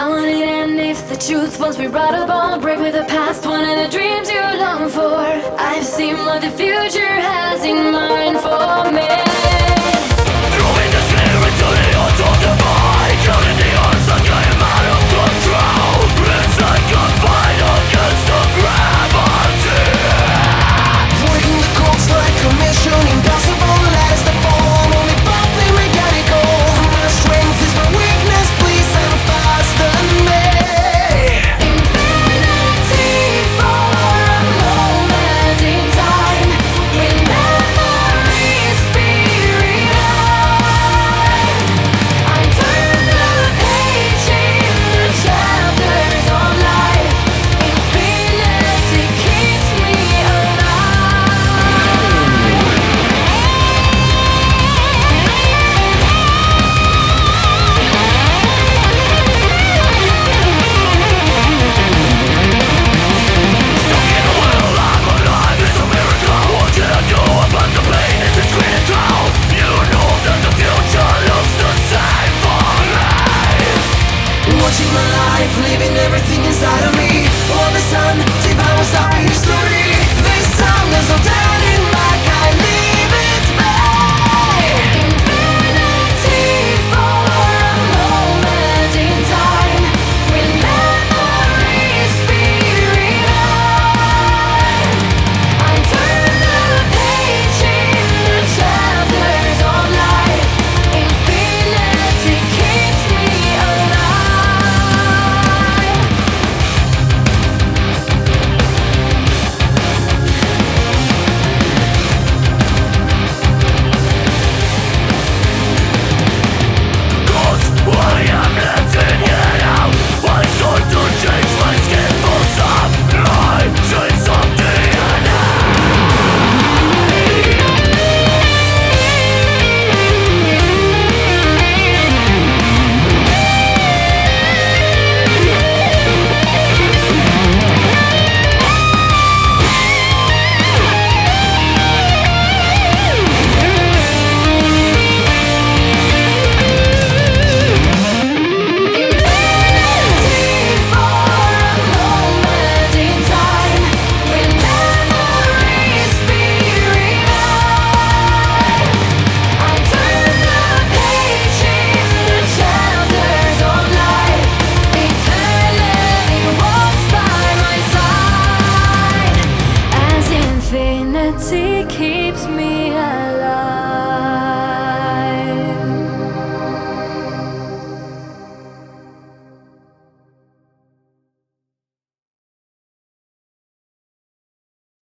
How would it end if the truth once we brought up all break with the past, one of the dreams you long for? I've seen what the future has in mind for me. Throwing the spirit to the odds of the mind, counting the odds like I am out of control. It's like a fight against the gravity. Breaking the codes like a mission impossible. Let us the fall, I'm only partly mechanical. My strength is my weakness, please stand faster than me. Infinity for a moment in time, when memories be revived. I turn the page in the chapters of life. Infinity keeps me Stuck in a world, I'm alive, it's a miracle. What can I do about the pain? It's a critical. You know that the future looks the same for me. Watching my life, living everything inside of me. All the sun, devours our history. This time there's no turning